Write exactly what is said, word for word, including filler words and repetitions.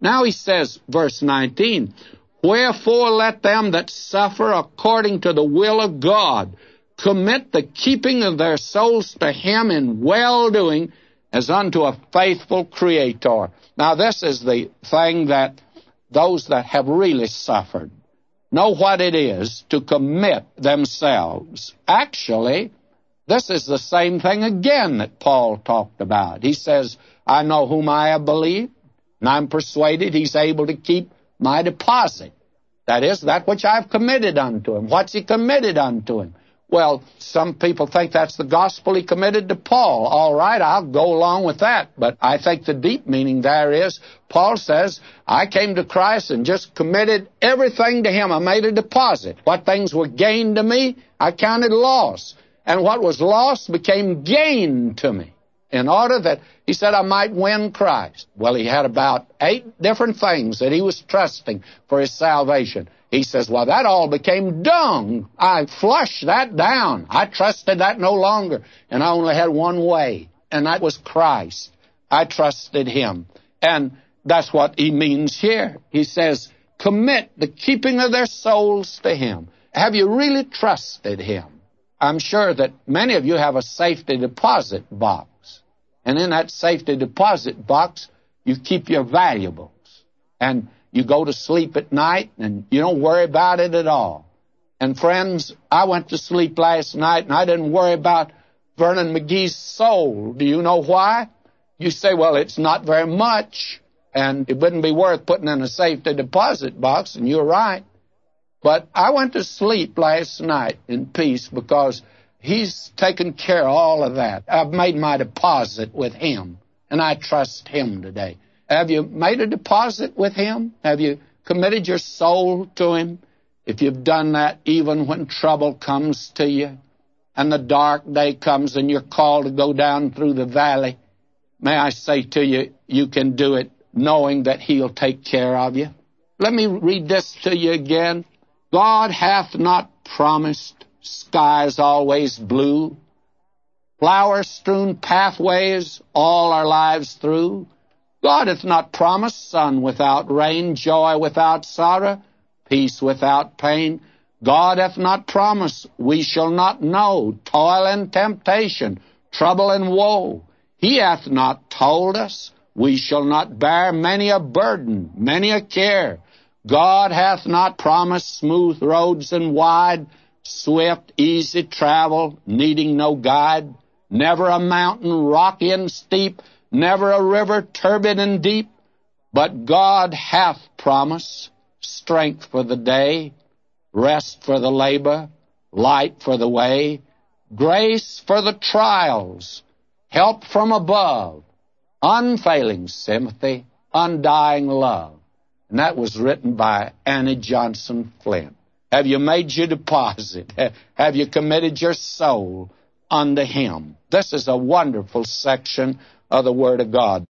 Now he says, verse nineteen, wherefore let them that suffer according to the will of God commit the keeping of their souls to him in well-doing as unto a faithful Creator. Now this is the thing that those that have really suffered know what it is to commit themselves. Actually, this is the same thing again that Paul talked about. He says, I know whom I have believed, and I'm persuaded he's able to keep my deposit. That is, that which I've committed unto him. What's he committed unto him? Well, some people think that's the gospel he committed to Paul. All right, I'll go along with that. But I think the deep meaning there is, Paul says, I came to Christ and just committed everything to him. I made a deposit. What things were gained to me, I counted loss. And what was lost became gain to me, in order that, he said, I might win Christ. Well, he had about eight different things that he was trusting for his salvation. He says, well, that all became dung. I flushed that down. I trusted that no longer. And I only had one way, and that was Christ. I trusted him. And that's what he means here. He says, commit the keeping of their souls to him. Have you really trusted him? I'm sure that many of you have a safety deposit box. And in that safety deposit box, you keep your valuables. And you go to sleep at night, and you don't worry about it at all. And friends, I went to sleep last night, and I didn't worry about Vernon McGee's soul. Do you know why? You say, well, it's not very much, and it wouldn't be worth putting in a safety deposit box, and you're right. But I went to sleep last night in peace because he's taken care of all of that. I've made my deposit with him, and I trust him today. Have you made a deposit with him? Have you committed your soul to him? If you've done that, even when trouble comes to you and the dark day comes and you're called to go down through the valley, may I say to you, you can do it knowing that he'll take care of you. Let me read this to you again. God hath not promised skies always blue, flower-strewn pathways all our lives through. God hath not promised sun without rain, joy without sorrow, peace without pain. God hath not promised we shall not know toil and temptation, trouble and woe. He hath not told us we shall not bear many a burden, many a care. God hath not promised smooth roads and wide, swift, easy travel, needing no guide. Never a mountain rocky and steep, never a river turbid and deep. But God hath promised strength for the day, rest for the labor, light for the way, grace for the trials, help from above, unfailing sympathy, undying love. And that was written by Annie Johnson Flint. Have you made your deposit? Have you committed your soul unto him? This is a wonderful section of the Word of God.